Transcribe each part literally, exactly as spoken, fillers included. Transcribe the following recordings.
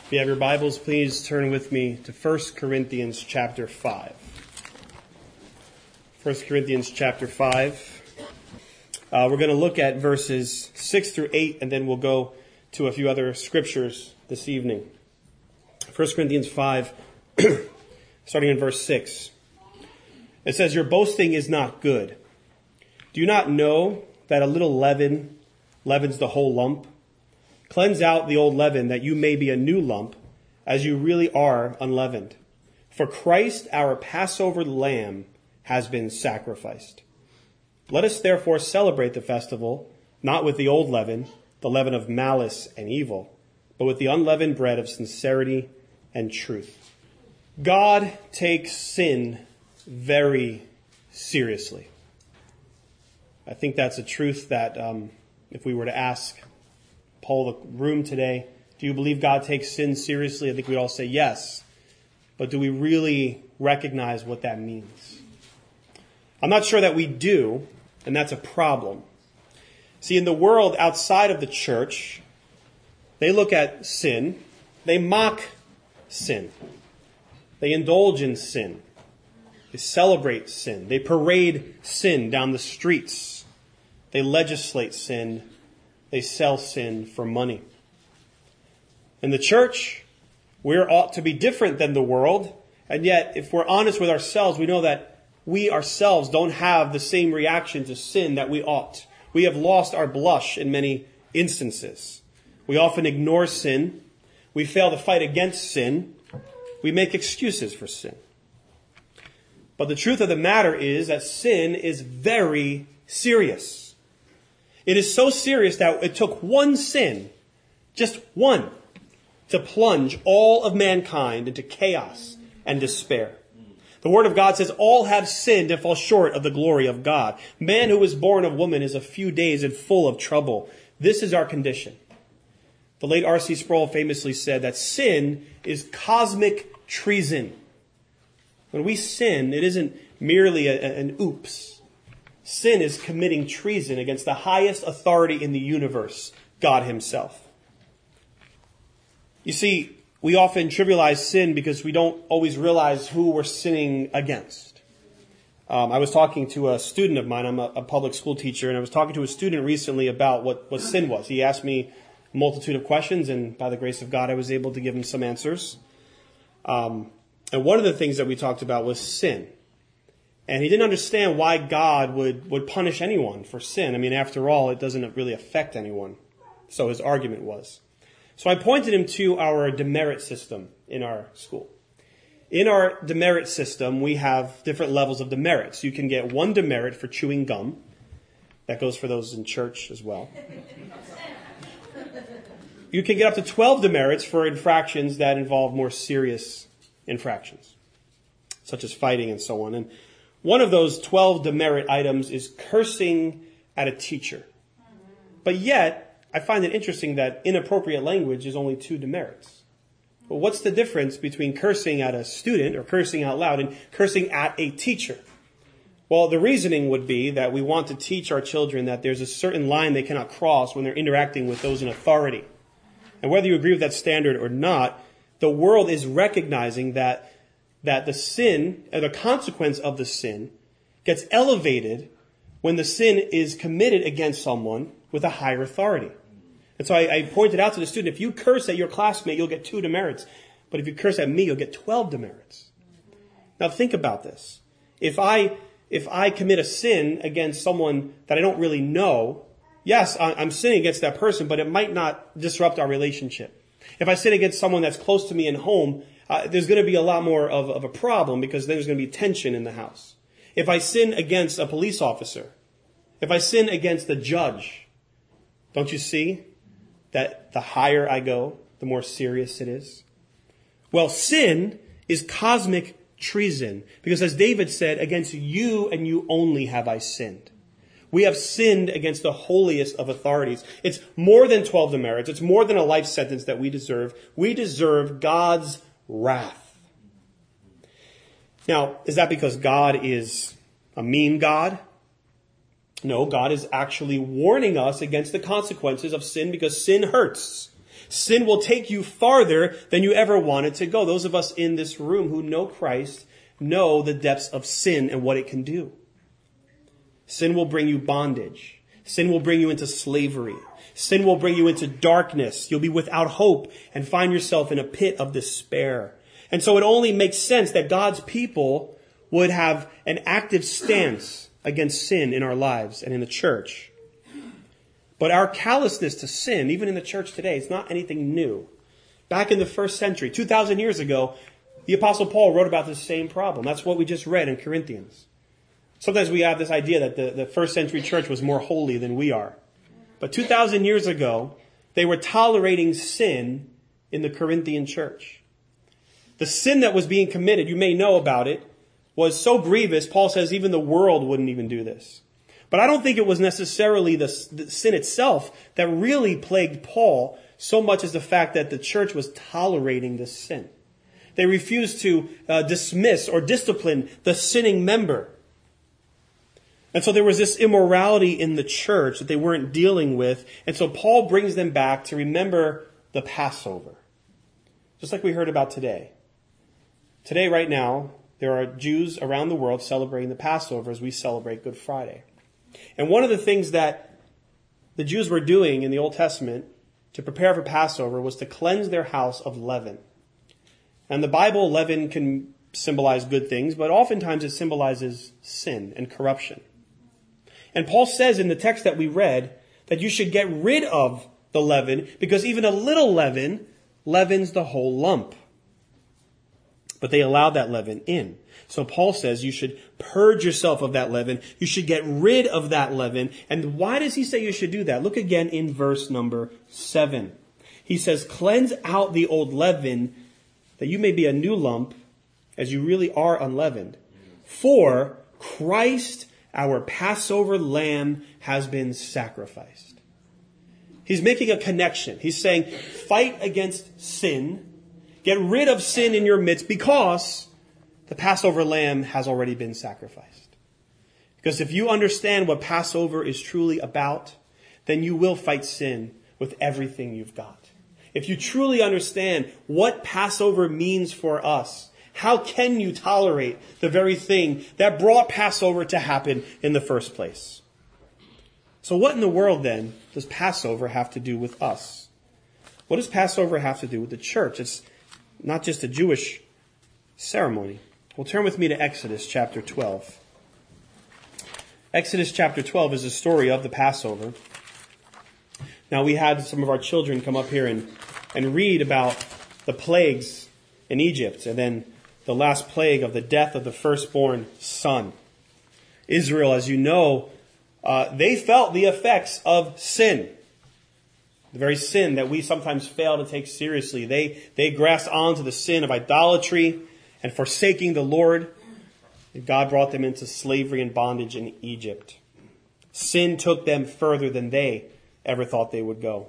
If you have your Bibles, please turn with me to First Corinthians chapter five. First Corinthians chapter five. Uh, we're going to look at verses six through eight, and then we'll go to a few other scriptures this evening. First Corinthians five, starting in verse six. It says, "Your boasting is not good. Do you not know that a little leaven leavens the whole lump? Cleanse out the old leaven, that you may be a new lump, as you really are unleavened. For Christ, our Passover lamb, has been sacrificed. Let us therefore celebrate the festival, not with the old leaven, the leaven of malice and evil, but with the unleavened bread of sincerity and truth." God takes sin very seriously. I think that's a truth that um, if we were to ask poll the room today, do you believe God takes sin seriously? I think we'd all say yes. But do we really recognize what that means? I'm not sure that we do, and that's a problem. See, in the world outside of the church, they look at sin, they mock sin, they indulge in sin, they celebrate sin, they parade sin down the streets, they legislate sin, they sell sin for money. In the church, we ought to be different than the world, and yet if we're honest with ourselves, we know that we ourselves don't have the same reaction to sin that we ought. We have lost our blush in many instances. We often ignore sin. We fail to fight against sin. We make excuses for sin. But the truth of the matter is that sin is very serious. It is so serious that it took one sin, just one, to plunge all of mankind into chaos and despair. The Word of God says all have sinned and fall short of the glory of God. Man who was born of woman is a few days and full of trouble. This is our condition. The late R C Sproul famously said that sin is cosmic treason. When we sin, it isn't merely a, an oops. Sin is committing treason against the highest authority in the universe, God Himself. You see, we often trivialize sin because we don't always realize who we're sinning against. Um, I was talking to a student of mine. I'm a, a public school teacher, and I was talking to a student recently about what, what sin was. He asked me a multitude of questions, and by the grace of God, I was able to give him some answers. Um, and one of the things that we talked about was sin. And he didn't understand why God would, would punish anyone for sin. I mean, after all, it doesn't really affect anyone. So his argument was. So I pointed him to our demerit system in our school. In our demerit system, we have different levels of demerits. You can get one demerit for chewing gum. That goes for those in church as well. You can get up to twelve demerits for infractions that involve more serious infractions, such as fighting and so on. And one of those twelve demerit items is cursing at a teacher. But yet, I find it interesting that inappropriate language is only two demerits. Well, what's the difference between cursing at a student or cursing out loud and cursing at a teacher? Well, the reasoning would be that we want to teach our children that there's a certain line they cannot cross when they're interacting with those in authority. And whether you agree with that standard or not, the world is recognizing that that the sin, or the consequence of the sin, gets elevated when the sin is committed against someone with a higher authority. And so I, I pointed out to the student, if you curse at your classmate, you'll get two demerits. But if you curse at me, you'll get twelve demerits. Now think about this. If I, if I commit a sin against someone that I don't really know, yes, I'm sinning against that person, but it might not disrupt our relationship. If I sin against someone that's close to me in home, uh, there's going to be a lot more of, of a problem because there's going to be tension in the house. If I sin against a police officer, if I sin against the judge, don't you see that the higher I go, the more serious it is? Well, sin is cosmic treason because, as David said, against you and you only have I sinned. We have sinned against the holiest of authorities. It's more than twelve demerits. It's more than a life sentence that we deserve. We deserve God's wrath. Now, is that because God is a mean God? No, God is actually warning us against the consequences of sin because sin hurts. Sin will take you farther than you ever wanted to go. Those of us in this room who know Christ know the depths of sin and what it can do. Sin will bring you bondage. Sin will bring you into slavery. Sin will bring you into darkness. You'll be without hope and find yourself in a pit of despair. And so it only makes sense that God's people would have an active stance against sin in our lives and in the church. But our callousness to sin, even in the church today, is not anything new. Back in the first century, two thousand years ago, the Apostle Paul wrote about this same problem. That's what we just read in Corinthians. Sometimes we have this idea that the, the first century church was more holy than we are. But two thousand years ago, they were tolerating sin in the Corinthian church. The sin that was being committed, you may know about it, was so grievous, Paul says even the world wouldn't even do this. But I don't think it was necessarily the, the sin itself that really plagued Paul so much as the fact that the church was tolerating this sin. They refused to uh, dismiss or discipline the sinning member. And so there was this immorality in the church that they weren't dealing with. And so Paul brings them back to remember the Passover. Just like we heard about today. Today, right now, there are Jews around the world celebrating the Passover as we celebrate Good Friday. And one of the things that the Jews were doing in the Old Testament to prepare for Passover was to cleanse their house of leaven. And the Bible, leaven can symbolize good things, but oftentimes it symbolizes sin and corruption. And Paul says in the text that we read that you should get rid of the leaven because even a little leaven leavens the whole lump. But they allowed that leaven in. So Paul says you should purge yourself of that leaven. You should get rid of that leaven. And why does he say you should do that? Look again in verse number seven. He says, cleanse out the old leaven that you may be a new lump as you really are unleavened. For Christ, our Passover lamb, has been sacrificed. He's making a connection. He's saying, fight against sin. Get rid of sin in your midst because the Passover lamb has already been sacrificed. Because if you understand what Passover is truly about, then you will fight sin with everything you've got. If you truly understand what Passover means for us, how can you tolerate the very thing that brought Passover to happen in the first place? So what in the world then does Passover have to do with us? What does Passover have to do with the church? It's not just a Jewish ceremony. Well, turn with me to Exodus chapter twelve. Exodus chapter twelve is a story of the Passover. Now, we had some of our children come up here and, and read about the plagues in Egypt, and then the last plague of the death of the firstborn son. Israel, as you know, uh, they felt the effects of sin. The very sin that we sometimes fail to take seriously. They, they grasped onto the sin of idolatry and forsaking the Lord. And God brought them into slavery and bondage in Egypt. Sin took them further than they ever thought they would go.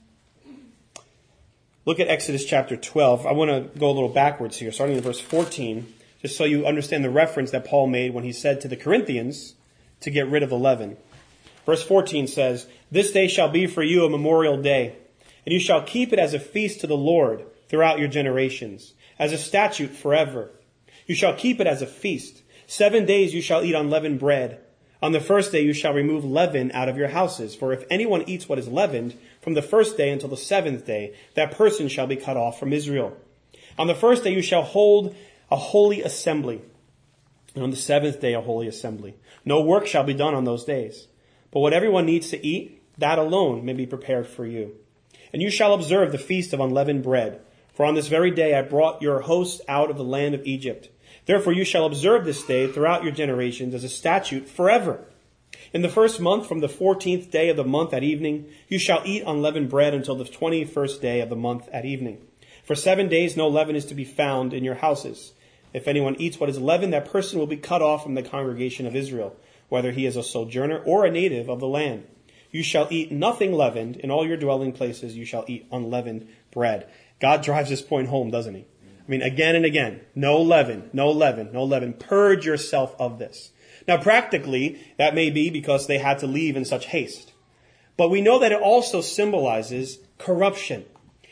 Look at Exodus chapter twelve. I want to go a little backwards here, starting in verse fourteen, just so you understand the reference that Paul made when he said to the Corinthians to get rid of the leaven. Verse fourteen says, this day shall be for you a memorial day, and you shall keep it as a feast to the Lord throughout your generations, as a statute forever. You shall keep it as a feast. Seven days you shall eat unleavened bread. On the first day you shall remove leaven out of your houses. For if anyone eats what is leavened, from the first day until the seventh day, that person shall be cut off from Israel. On the first day you shall hold a holy assembly, and on the seventh day a holy assembly. No work shall be done on those days. But what everyone needs to eat, that alone may be prepared for you. And you shall observe the feast of unleavened bread. For on this very day I brought your hosts out of the land of Egypt. Therefore you shall observe this day throughout your generations as a statute forever. In the first month, from the fourteenth day of the month at evening, you shall eat unleavened bread until the twenty-first day of the month at evening. For seven days no leaven is to be found in your houses. If anyone eats what is leavened, that person will be cut off from the congregation of Israel, whether he is a sojourner or a native of the land. You shall eat nothing leavened. In all your dwelling places you shall eat unleavened bread. God drives this point home, doesn't he? I mean, again and again. No leaven, no leaven, no leaven. Purge yourself of this. Now, practically, that may be because they had to leave in such haste. But we know that it also symbolizes corruption.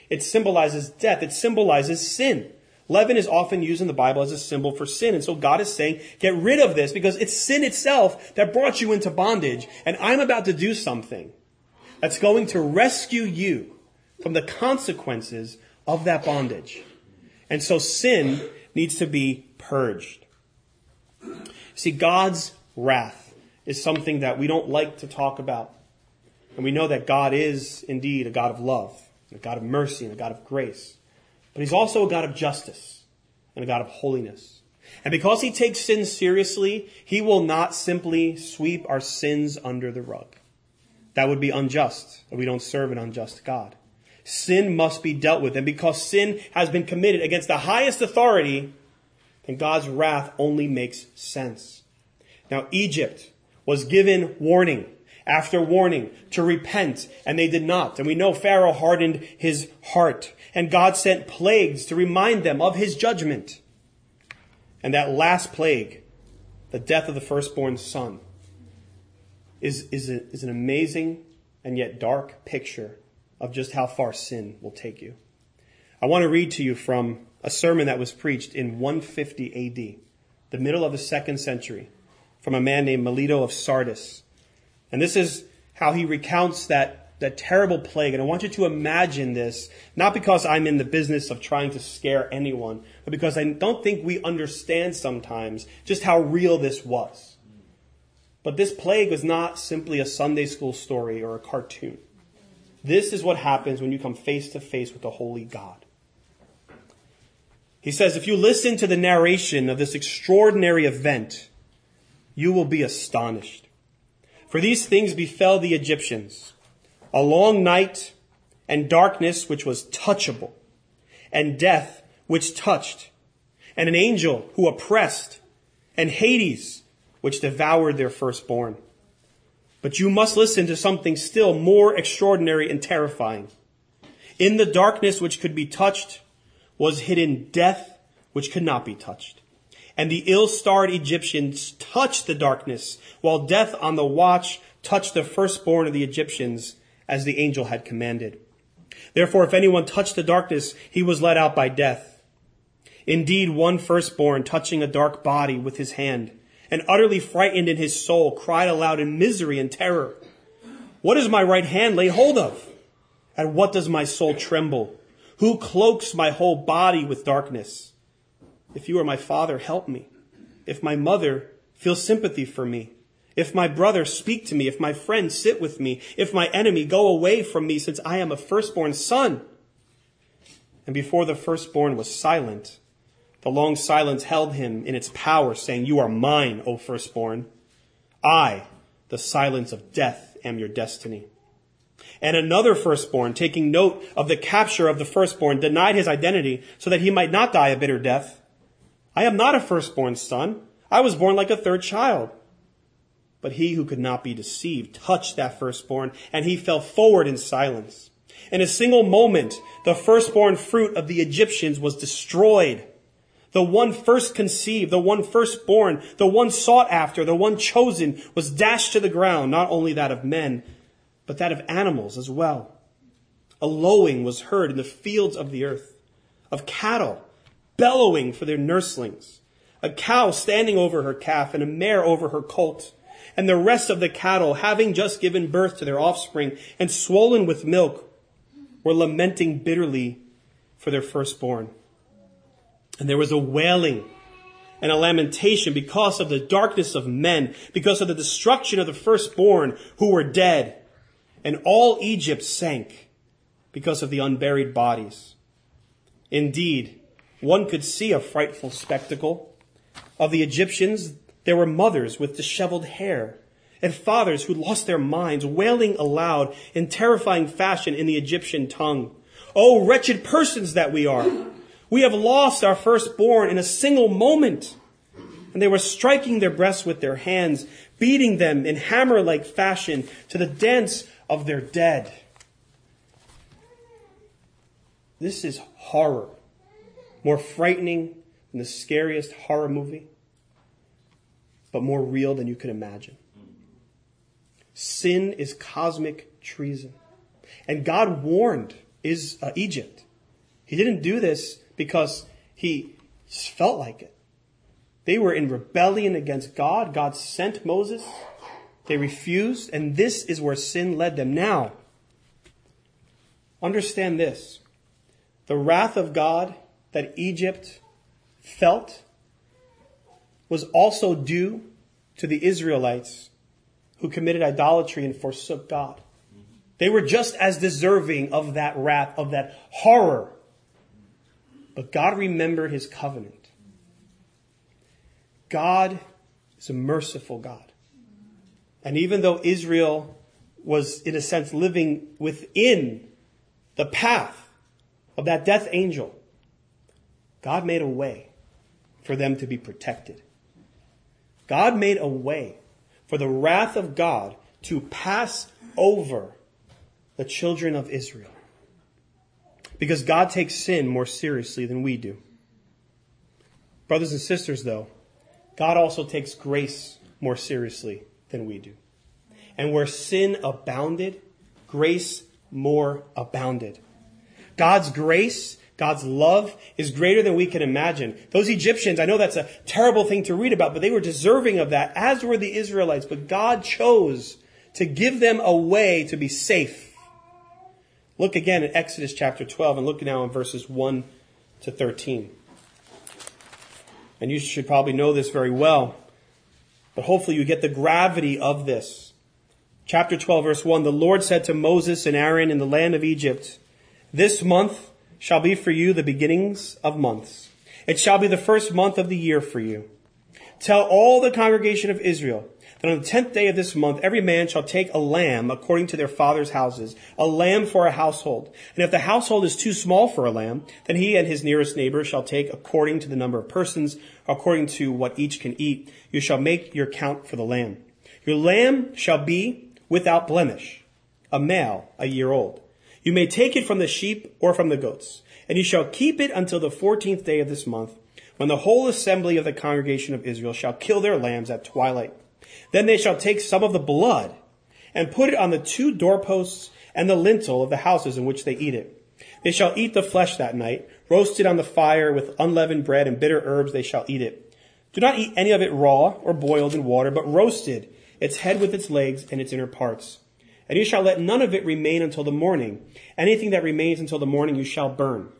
It symbolizes death. It symbolizes sin. Leaven is often used in the Bible as a symbol for sin. And so God is saying, get rid of this because it's sin itself that brought you into bondage. And I'm about to do something that's going to rescue you from the consequences of that bondage. And so sin needs to be purged. See, God's wrath is something that we don't like to talk about. And we know that God is indeed a God of love, a God of mercy, and a God of grace. But he's also a God of justice and a God of holiness. And because he takes sin seriously, he will not simply sweep our sins under the rug. That would be unjust. We don't serve an unjust God. Sin must be dealt with. And because sin has been committed against the highest authority, then God's wrath only makes sense. Now, Egypt was given warning after warning to repent, and they did not. And we know Pharaoh hardened his heart. And God sent plagues to remind them of his judgment. And that last plague, the death of the firstborn son, is, is, a, is an amazing and yet dark picture of just how far sin will take you. I want to read to you from a sermon that was preached in one fifty A D, the middle of the second century, from a man named Melito of Sardis. And this is how he recounts that, that terrible plague. And I want you to imagine this, not because I'm in the business of trying to scare anyone, but because I don't think we understand sometimes just how real this was. But this plague was not simply a Sunday school story or a cartoon. This is what happens when you come face to face with the holy God. He says, if you listen to the narration of this extraordinary event, you will be astonished. For these things befell the Egyptians, a long night and darkness which was touchable, and death which touched, and an angel who oppressed, and Hades which devoured their firstborn. But you must listen to something still more extraordinary and terrifying. In the darkness which could be touched was hidden death which could not be touched. And the ill-starred Egyptians touched the darkness, while death on the watch touched the firstborn of the Egyptians, as the angel had commanded. Therefore, if anyone touched the darkness, he was let out by death. Indeed, one firstborn, touching a dark body with his hand, and utterly frightened in his soul, cried aloud in misery and terror, "What is my right hand laid hold of? At what does my soul tremble? Who cloaks my whole body with darkness? If you are my father, help me. If my mother, feel sympathy for me. If my brother, speak to me. If my friend, sit with me. If my enemy, go away from me, since I am a firstborn son." And before the firstborn was silent, the long silence held him in its power, saying, "You are mine, O firstborn. I, the silence of death, am your destiny." And another firstborn, taking note of the capture of the firstborn, denied his identity so that he might not die a bitter death. "I am not a firstborn son. I was born like a third child." But he who could not be deceived touched that firstborn, and he fell forward in silence. In a single moment, the firstborn fruit of the Egyptians was destroyed. The one first conceived, the one firstborn, the one sought after, the one chosen was dashed to the ground, not only that of men, but that of animals as well. A lowing was heard in the fields of the earth, of cattle bellowing for their nurslings, a cow standing over her calf and a mare over her colt, and the rest of the cattle, having just given birth to their offspring and swollen with milk, were lamenting bitterly for their firstborn. And there was a wailing and a lamentation because of the darkness of men, because of the destruction of the firstborn who were dead. And all Egypt sank because of the unburied bodies. Indeed, one could see a frightful spectacle. Of the Egyptians, there were mothers with disheveled hair, and fathers who lost their minds, wailing aloud in terrifying fashion in the Egyptian tongue. "Oh, wretched persons that we are! We have lost our firstborn in a single moment." And they were striking their breasts with their hands, beating them in hammer-like fashion to the dance of their dead. This is horror, more frightening than the scariest horror movie, but more real than you could imagine. Sin is cosmic treason. And God warned is uh, Egypt. He didn't do this because he felt like it. They were in rebellion against God. God sent Moses. They refused, and this is where sin led them. Now, understand this. The wrath of God that Egypt felt was also due to the Israelites who committed idolatry and forsook God. They were just as deserving of that wrath, of that horror. But God remembered his covenant. God is a merciful God. And even though Israel was, in a sense, living within the path of that death angel, God made a way for them to be protected. God made a way for the wrath of God to pass over the children of Israel. Because God takes sin more seriously than we do. Brothers and sisters, though, God also takes grace more seriously than we do. And where sin abounded, grace more abounded. God's grace, God's love is greater than we can imagine. Those Egyptians, I know that's a terrible thing to read about, but they were deserving of that, as were the Israelites. But God chose to give them a way to be safe. Look again at Exodus chapter twelve and look now in verses one to thirteen. And you should probably know this very well, but hopefully you get the gravity of this. Chapter twelve, verse one, the Lord said to Moses and Aaron in the land of Egypt, this month shall be for you the beginnings of months. It shall be the first month of the year for you. Tell all the congregation of Israel that on the tenth day of this month, every man shall take a lamb according to their father's houses, a lamb for a household. And if the household is too small for a lamb, then he and his nearest neighbor shall take according to the number of persons, according to what each can eat. You shall make your count for the lamb. Your lamb shall be without blemish, a male, a year old. You may take it from the sheep or from the goats, and you shall keep it until the fourteenth day of this month, when the whole assembly of the congregation of Israel shall kill their lambs at twilight. Then they shall take some of the blood and put it on the two doorposts and the lintel of the houses in which they eat it. They shall eat the flesh that night, roasted on the fire with unleavened bread and bitter herbs they shall eat it. Do not eat any of it raw or boiled in water, but roasted, its head with its legs and its inner parts. And you shall let none of it remain until the morning. Anything that remains until the morning you shall burn.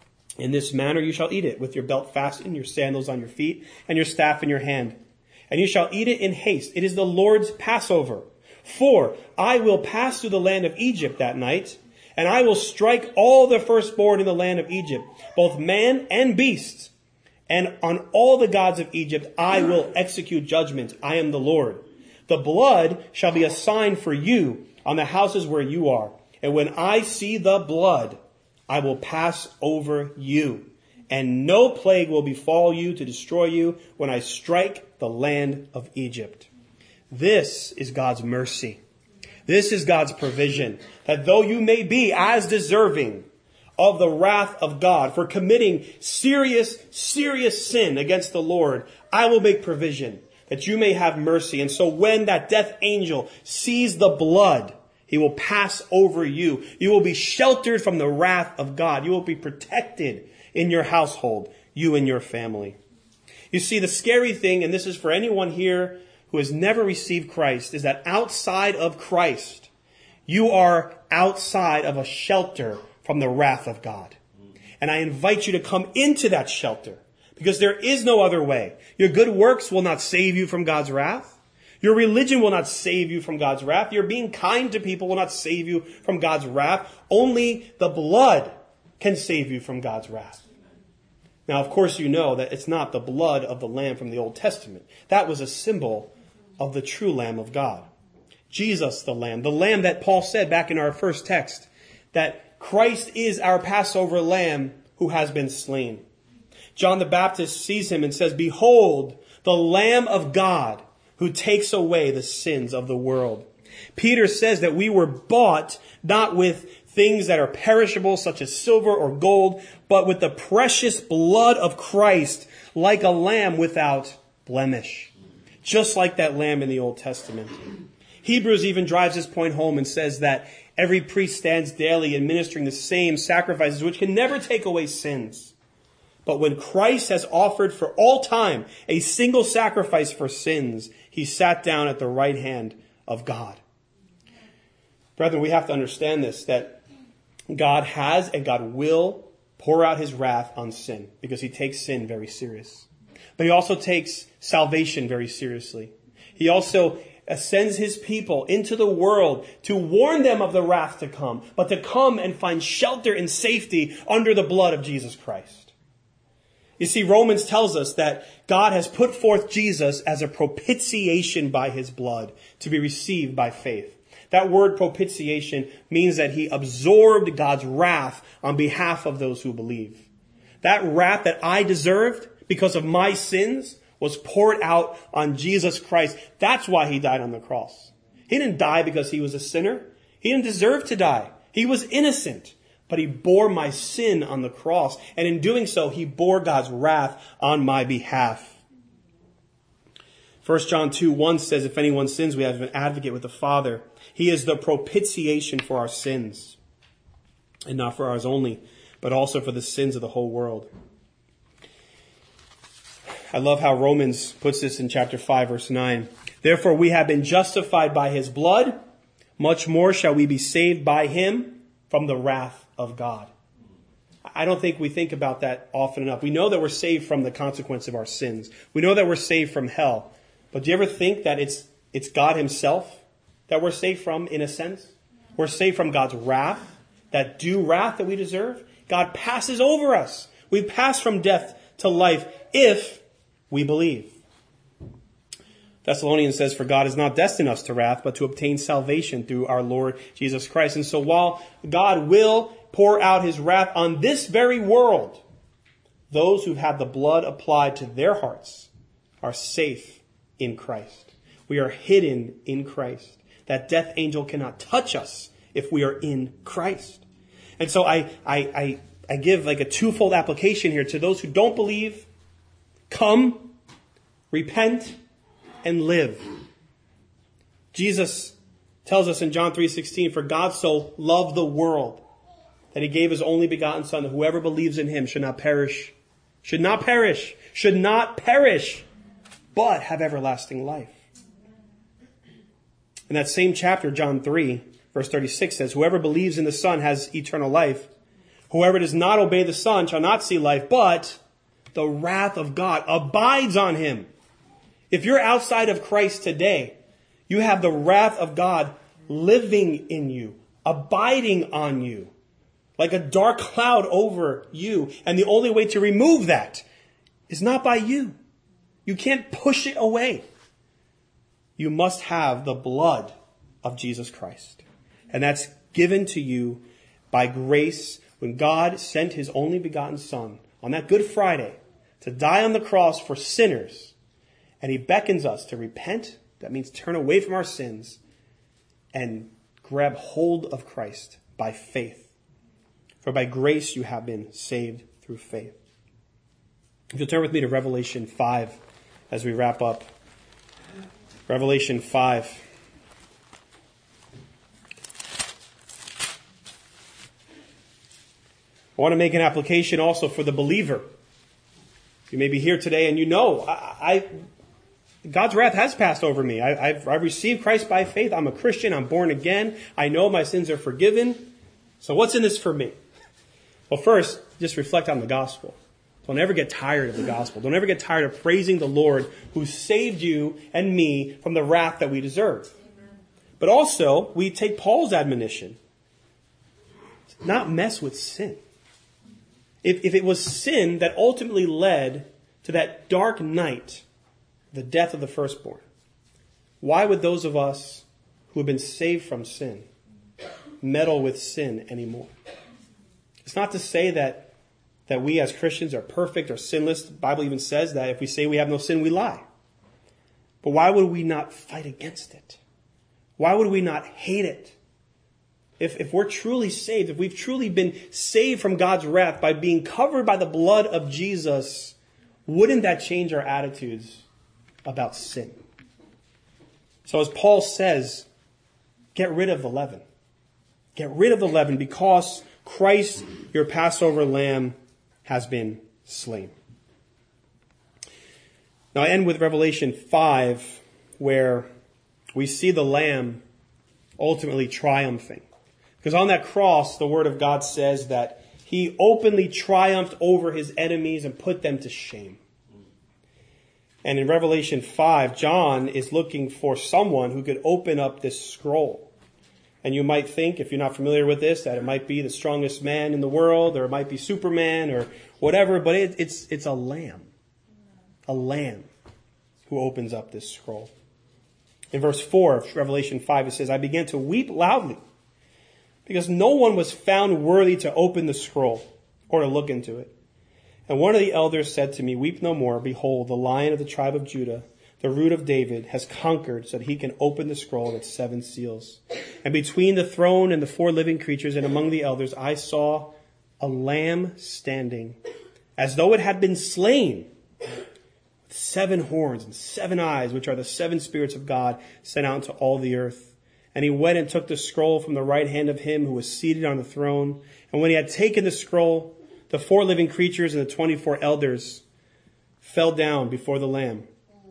In this manner you shall eat it, with your belt fastened, your sandals on your feet, and your staff in your hand. And you shall eat it in haste. It is the Lord's Passover. For I will pass through the land of Egypt that night, and I will strike all the firstborn in the land of Egypt, both man and beast. And on all the gods of Egypt I will execute judgment. I am the Lord. The blood shall be a sign for you on the houses where you are. And when I see the blood, I will pass over you. And no plague will befall you to destroy you when I strike the land of Egypt. This is God's mercy. This is God's provision. That though you may be as deserving of the wrath of God for committing serious, serious sin against the Lord, I will make provision that you may have mercy. And so when that death angel sees the blood, he will pass over you. You will be sheltered from the wrath of God. You will be protected in your household, you and your family. You see, the scary thing, and this is for anyone here who has never received Christ, is that outside of Christ, you are outside of a shelter from the wrath of God. And I invite you to come into that shelter, because there is no other way. Your good works will not save you from God's wrath. Your religion will not save you from God's wrath. Your being kind to people will not save you from God's wrath. Only the blood can save you from God's wrath. Now, of course, you know that it's not the blood of the Lamb from the Old Testament. That was a symbol of the true Lamb of God. Jesus, the Lamb, the Lamb that Paul said back in our first text, that Christ is our Passover Lamb who has been slain. John the Baptist sees him and says, behold, the Lamb of God who takes away the sins of the world. Peter says that we were bought not with things that are perishable, such as silver or gold, but with the precious blood of Christ, like a lamb without blemish. Just like that lamb in the Old Testament. Hebrews even drives this point home and says that Every priest stands daily administering the same sacrifices which can never take away sins. But when Christ has offered for all time a single sacrifice for sins, he sat down at the right hand of God. Brethren, we have to understand this, that God has and God will pour out his wrath on sin because he takes sin very serious. But he also takes salvation very seriously. He also sends his people into the world to warn them of the wrath to come, but to come and find shelter and safety under the blood of Jesus Christ. You see, Romans tells us that God has put forth Jesus as a propitiation by his blood to be received by faith. That word propitiation means that he absorbed God's wrath on behalf of those who believe. That wrath that I deserved because of my sins was poured out on Jesus Christ. That's why he died on the cross. He didn't die because he was a sinner. He didn't deserve to die. He was innocent. But he bore my sin on the cross. And in doing so, he bore God's wrath on my behalf. First John two one says, if anyone sins, we have an advocate with the Father. He is the propitiation for our sins. And not for ours only, but also for the sins of the whole world. I love how Romans puts this in chapter five, verse nine. Therefore we have been justified by his blood. Much more shall we be saved by him from the wrath of God. I don't think we think about that often enough. We know that we're saved from the consequence of our sins. We know that we're saved from hell. But do you ever think that it's it's God himself that we're saved from, in a sense? We're saved from God's wrath, that due wrath that we deserve. God passes over us. We pass from death to life if we believe. Thessalonians says, for God has not destined us to wrath, but to obtain salvation through our Lord Jesus Christ. And so while God will pour out his wrath on this very world, those who've had the blood applied to their hearts are safe in Christ. We are hidden in Christ. That death angel cannot touch us if we are in Christ. And so I, I, I, I give like a twofold application here to those who don't believe. Come, repent, and live. Jesus tells us in John three sixteen, for God so loved the world that he gave his only begotten Son, that whoever believes in him should not perish, should not perish, should not perish, but have everlasting life. In that same chapter, John three, verse thirty-six says, whoever believes in the Son has eternal life. Whoever does not obey the Son shall not see life, but the wrath of God abides on him. If you're outside of Christ today, you have the wrath of God living in you, abiding on you, like a dark cloud over you. And the only way to remove that is not by you. You can't push it away. You must have the blood of Jesus Christ. And that's given to you by grace when God sent his only begotten Son on that Good Friday to die on the cross for sinners. And he beckons us to repent. That means turn away from our sins and grab hold of Christ by faith. For by grace you have been saved through faith. If you'll turn with me to Revelation five as we wrap up. Revelation five. I want to make an application also for the believer. You may be here today and you know, I, I God's wrath has passed over me. I, I've, I've received Christ by faith. I'm a Christian. I'm born again. I know my sins are forgiven. So what's in this for me? Well, first, just reflect on the gospel. Don't ever get tired of the gospel. Don't ever get tired of praising the Lord who saved you and me from the wrath that we deserve. But also, we take Paul's admonition. Not mess with sin. If, if it was sin that ultimately led to that dark night, the death of the firstborn, why would those of us who have been saved from sin meddle with sin anymore? It's not to say that, that we as Christians are perfect or sinless. The Bible even says that if we say we have no sin, we lie. But why would we not fight against it? Why would we not hate it? If, if we're truly saved, if we've truly been saved from God's wrath by being covered by the blood of Jesus, wouldn't that change our attitudes about sin? So as Paul says, get rid of the leaven. Get rid of the leaven, because Christ, your Passover lamb, has been slain. Now I end with Revelation five, where we see the lamb ultimately triumphing. Because on that cross, the Word of God says that he openly triumphed over his enemies and put them to shame. And in Revelation five, John is looking for someone who could open up this scroll. And you might think, if you're not familiar with this, that it might be the strongest man in the world, or it might be Superman, or whatever, but it, it's it's a lamb. A lamb who opens up this scroll. In verse four of Revelation five, it says, I began to weep loudly, because no one was found worthy to open the scroll or to look into it. And one of the elders said to me, weep no more. Behold, the Lion of the tribe of Judah, the root of David, has conquered so that he can open the scroll and its seven seals. And between the throne and the four living creatures and among the elders, I saw a lamb standing as though it had been slain, with seven horns and seven eyes, which are the seven spirits of God sent out into all the earth. And he went and took the scroll from the right hand of him who was seated on the throne. And when he had taken the scroll, the four living creatures and the twenty-four elders fell down before the Lamb,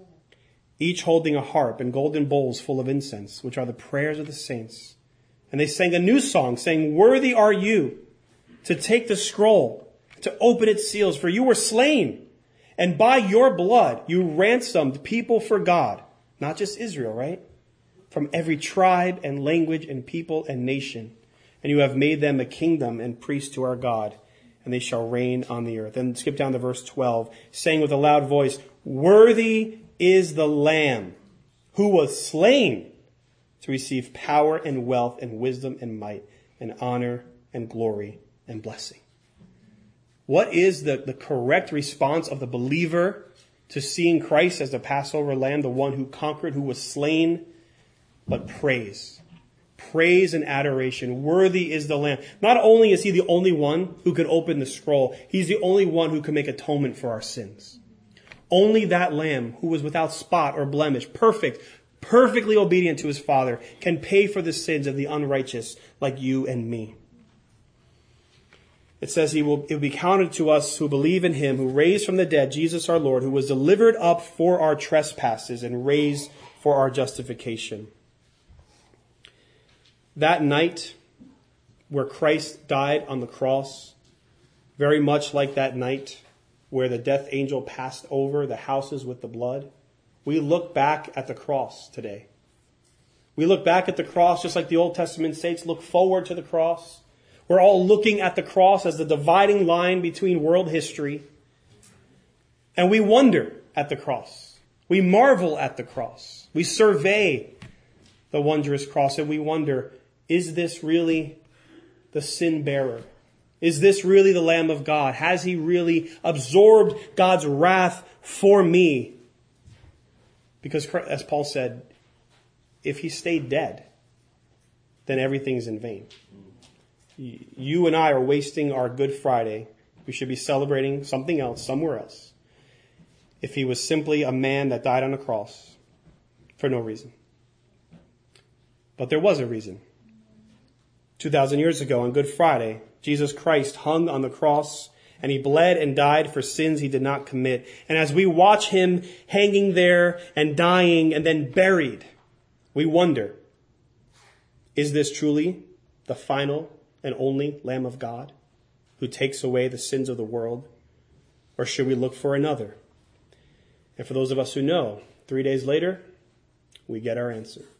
each holding a harp and golden bowls full of incense, which are the prayers of the saints. And they sang a new song, saying, worthy are you to take the scroll, to open its seals, for you were slain, and by your blood you ransomed people for God, not just Israel, right? From every tribe and language and people and nation. And you have made them a kingdom and priests to our God, and they shall reign on the earth. And skip down to verse twelve, saying with a loud voice, worthy is the Lamb who was slain to receive power and wealth and wisdom and might and honor and glory and blessing. What is the, the correct response of the believer to seeing Christ as the Passover lamb, the one who conquered, who was slain? But praise. Praise and adoration. Worthy is the Lamb. Not only is he the only one who could open the scroll, he's the only one who can make atonement for our sins. Only that Lamb, who was without spot or blemish, perfect, perfectly obedient to his Father, can pay for the sins of the unrighteous like you and me. It says he will, it will be counted to us who believe in him, who raised from the dead Jesus our Lord, who was delivered up for our trespasses and raised for our justification. That night where Christ died on the cross, very much like that night where the death angel passed over the houses with the blood, we look back at the cross today. We look back at the cross just like the Old Testament saints look forward to the cross. We're all looking at the cross as the dividing line between world history. And we wonder at the cross. We marvel at the cross. We survey the wondrous cross and we wonder, is this really the sin bearer? Is this really the Lamb of God? Has he really absorbed God's wrath for me? Because as Paul said, if he stayed dead, then everything's in vain. You and I are wasting our Good Friday. We should be celebrating something else, somewhere else. If he was simply a man that died on a cross for no reason. But there was a reason. two thousand years ago on Good Friday, Jesus Christ hung on the cross and he bled and died for sins he did not commit. And as we watch him hanging there and dying and then buried, we wonder, is this truly the final and only Lamb of God who takes away the sins of the world? Or should we look for another? And for those of us who know, three days later, we get our answer.